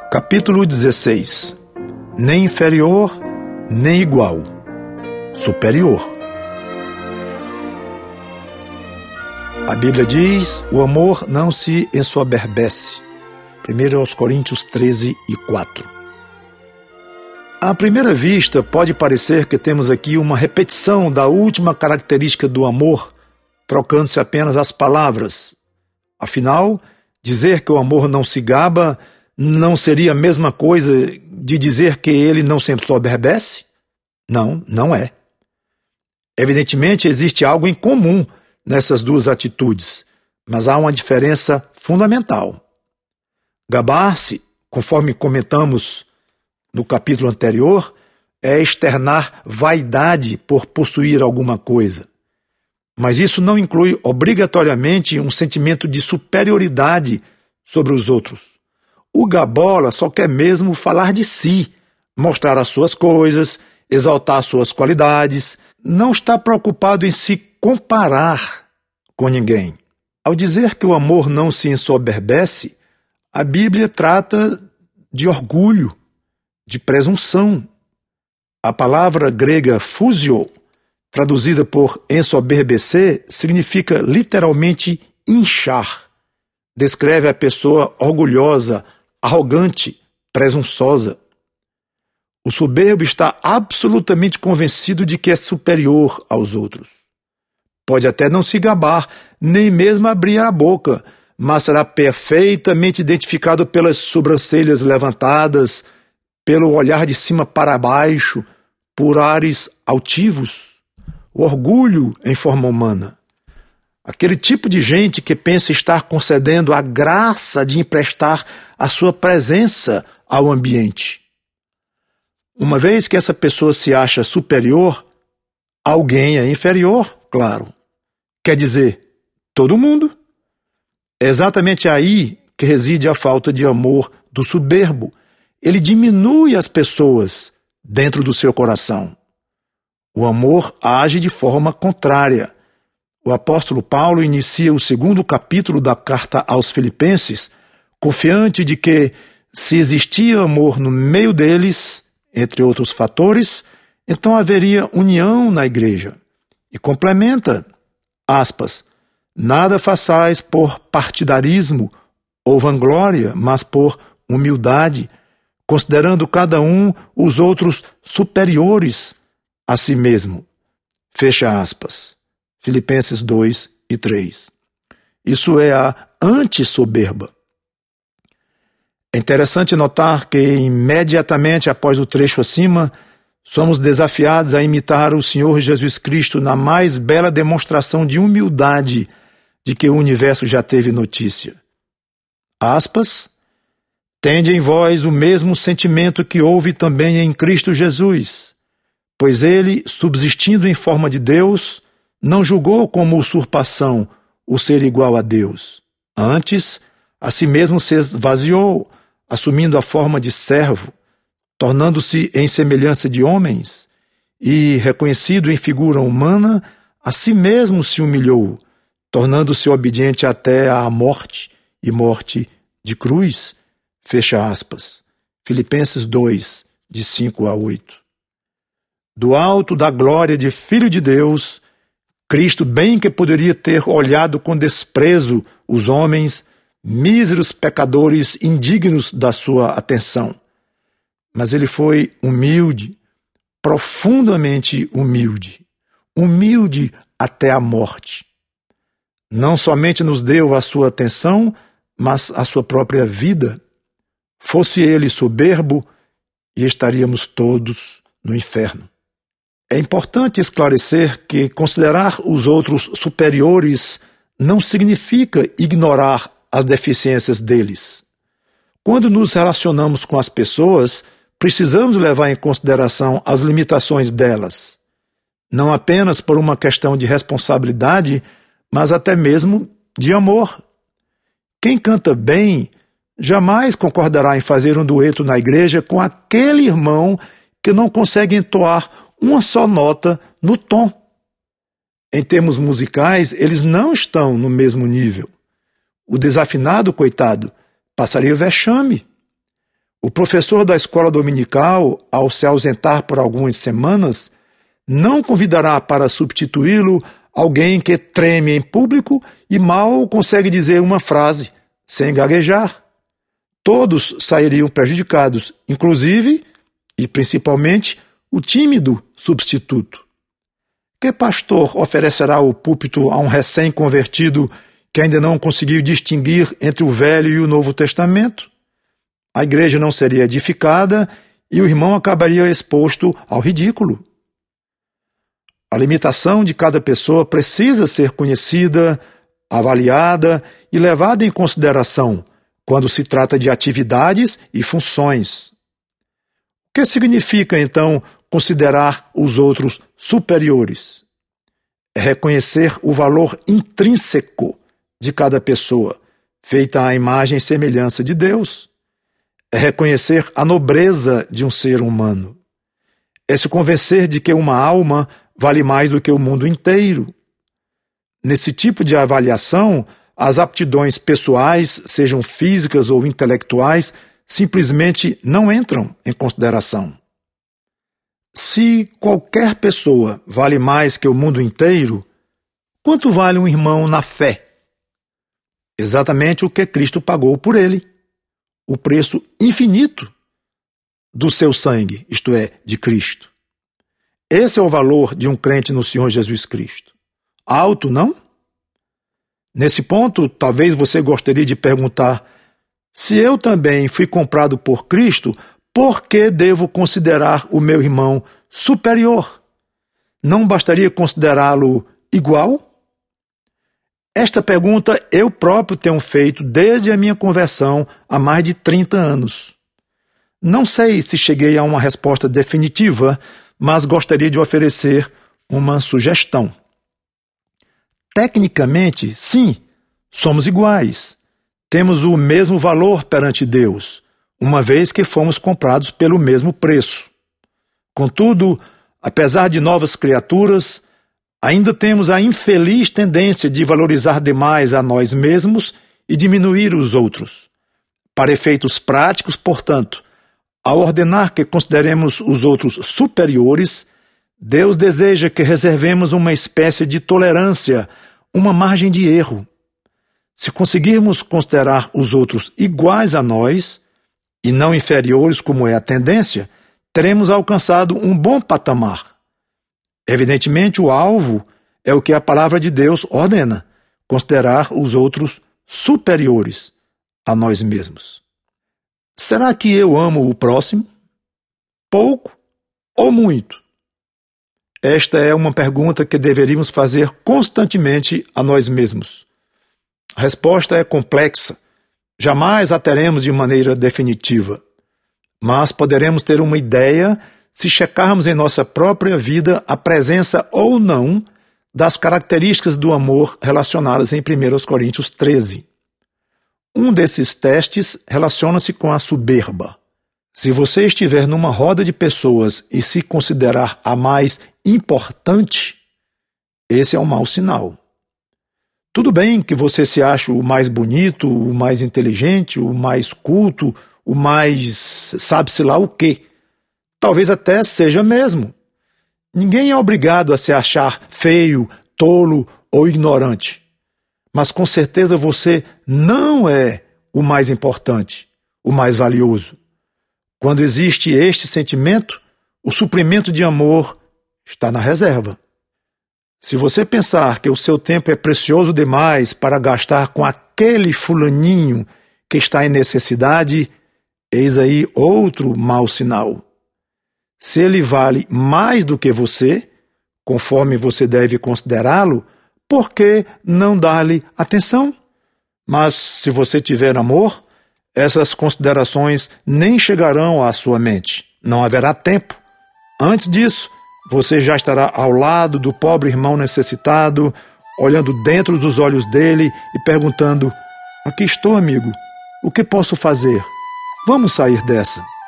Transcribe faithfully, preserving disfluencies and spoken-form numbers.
Capítulo dezesseis. Nem inferior, nem igual. Superior. A Bíblia diz: o amor não se ensoberbece. primeiro aos Coríntios treze e quatro. À primeira vista, pode parecer que temos aqui uma repetição da última característica do amor, trocando-se apenas as palavras. Afinal, dizer que o amor não se gaba não seria a mesma coisa de dizer que ele não se ensoberbece? Não, não é. Evidentemente, existe algo em comum nessas duas atitudes, mas há uma diferença fundamental. Gabar-se, conforme comentamos no capítulo anterior, é externar vaidade por possuir alguma coisa. Mas isso não inclui obrigatoriamente um sentimento de superioridade sobre os outros. O gabola só quer mesmo falar de si, mostrar as suas coisas, exaltar suas qualidades, não está preocupado em se comparar com ninguém. Ao dizer que o amor não se ensoberbece, a Bíblia trata de orgulho, de presunção. A palavra grega fusio, traduzida por ensoberbecer, significa literalmente inchar. Descreve a pessoa orgulhosa, arrogante, presunçosa. O soberbo está absolutamente convencido de que é superior aos outros. Pode até não se gabar, nem mesmo abrir a boca, mas será perfeitamente identificado pelas sobrancelhas levantadas, pelo olhar de cima para baixo, por ares altivos. O orgulho em forma humana. Aquele tipo de gente que pensa estar concedendo a graça de emprestar a sua presença ao ambiente. Uma vez que essa pessoa se acha superior, alguém é inferior, claro. Quer dizer, todo mundo. É exatamente aí que reside a falta de amor do soberbo. Ele diminui as pessoas dentro do seu coração. O amor age de forma contrária. O apóstolo Paulo inicia o segundo capítulo da carta aos Filipenses, confiante de que, se existia amor no meio deles, entre outros fatores, então haveria união na igreja. E complementa, aspas, nada façais por partidarismo ou vanglória, mas por humildade, considerando cada um os outros superiores a si mesmo. Fecha aspas. Filipenses dois e três. Isso é a anti-soberba. É interessante notar que imediatamente após o trecho acima, somos desafiados a imitar o Senhor Jesus Cristo na mais bela demonstração de humildade de que o universo já teve notícia. Aspas, tende em vós o mesmo sentimento que houve também em Cristo Jesus, pois ele, subsistindo em forma de Deus, não julgou como usurpação o ser igual a Deus. Antes, a si mesmo se esvaziou, assumindo a forma de servo, tornando-se em semelhança de homens, e, reconhecido em figura humana, a si mesmo se humilhou, tornando-se obediente até à morte, e morte de cruz. Fecha aspas. Filipenses dois, de cinco a oito. Do alto da glória de Filho de Deus, Cristo bem que poderia ter olhado com desprezo os homens, míseros pecadores indignos da sua atenção. Mas ele foi humilde, profundamente humilde, humilde até a morte. Não somente nos deu a sua atenção, mas a sua própria vida. Fosse ele soberbo, e estaríamos todos no inferno. É importante esclarecer que considerar os outros superiores não significa ignorar as deficiências deles. Quando nos relacionamos com as pessoas, precisamos levar em consideração as limitações delas, não apenas por uma questão de responsabilidade, mas até mesmo de amor. Quem canta bem jamais concordará em fazer um dueto na igreja com aquele irmão que não consegue entoar uma só nota no tom. Em termos musicais, eles não estão no mesmo nível. O desafinado, coitado, passaria vexame. O professor da escola dominical, ao se ausentar por algumas semanas, não convidará para substituí-lo alguém que treme em público e mal consegue dizer uma frase, sem gaguejar. Todos sairiam prejudicados, inclusive e principalmente o tímido substituto. Que pastor oferecerá o púlpito a um recém-convertido que ainda não conseguiu distinguir entre o Velho e o Novo Testamento? A igreja não seria edificada e o irmão acabaria exposto ao ridículo. A limitação de cada pessoa precisa ser conhecida, avaliada e levada em consideração quando se trata de atividades e funções. O que significa, então, considerar os outros superiores? É reconhecer o valor intrínseco de cada pessoa, feita à imagem e semelhança de Deus. É reconhecer a nobreza de um ser humano. É se convencer de que uma alma vale mais do que o mundo inteiro. Nesse tipo de avaliação, as aptidões pessoais, sejam físicas ou intelectuais, simplesmente não entram em consideração. Se qualquer pessoa vale mais que o mundo inteiro, quanto vale um irmão na fé? Exatamente o que Cristo pagou por ele. O preço infinito do seu sangue, isto é, de Cristo. Esse é o valor de um crente no Senhor Jesus Cristo. Alto, não? Nesse ponto, talvez você gostaria de perguntar: se eu também fui comprado por Cristo, por que devo considerar o meu irmão superior? Não bastaria considerá-lo igual? Esta pergunta eu próprio tenho feito desde a minha conversão há mais de trinta anos. Não sei se cheguei a uma resposta definitiva, mas gostaria de oferecer uma sugestão. Tecnicamente, sim, somos iguais. Temos o mesmo valor perante Deus, uma vez que fomos comprados pelo mesmo preço. Contudo, apesar de novas criaturas, ainda temos a infeliz tendência de valorizar demais a nós mesmos e diminuir os outros. Para efeitos práticos, portanto, ao ordenar que consideremos os outros superiores, Deus deseja que reservemos uma espécie de tolerância, uma margem de erro. Se conseguirmos considerar os outros iguais a nós, e não inferiores como é a tendência, teremos alcançado um bom patamar. Evidentemente, o alvo é o que a palavra de Deus ordena, considerar os outros superiores a nós mesmos. Será que eu amo o próximo? Pouco ou muito? Esta é uma pergunta que deveríamos fazer constantemente a nós mesmos. A resposta é complexa. Jamais a teremos de maneira definitiva. Mas poderemos ter uma ideia se checarmos em nossa própria vida a presença ou não das características do amor relacionadas em primeira Coríntios treze. Um desses testes relaciona-se com a soberba. Se você estiver numa roda de pessoas e se considerar a mais importante, esse é um mau sinal. Tudo bem que você se ache o mais bonito, o mais inteligente, o mais culto, o mais sabe-se lá o quê. Talvez até seja mesmo. Ninguém é obrigado a se achar feio, tolo ou ignorante. Mas com certeza você não é o mais importante, o mais valioso. Quando existe este sentimento, o suprimento de amor está na reserva. Se você pensar que o seu tempo é precioso demais para gastar com aquele fulaninho que está em necessidade, eis aí outro mau sinal. Se ele vale mais do que você, conforme você deve considerá-lo, por que não dar-lhe atenção? Mas se você tiver amor, essas considerações nem chegarão à sua mente. Não haverá tempo. Antes disso, você já estará ao lado do pobre irmão necessitado, olhando dentro dos olhos dele e perguntando: aqui estou, amigo, o que posso fazer? Vamos sair dessa.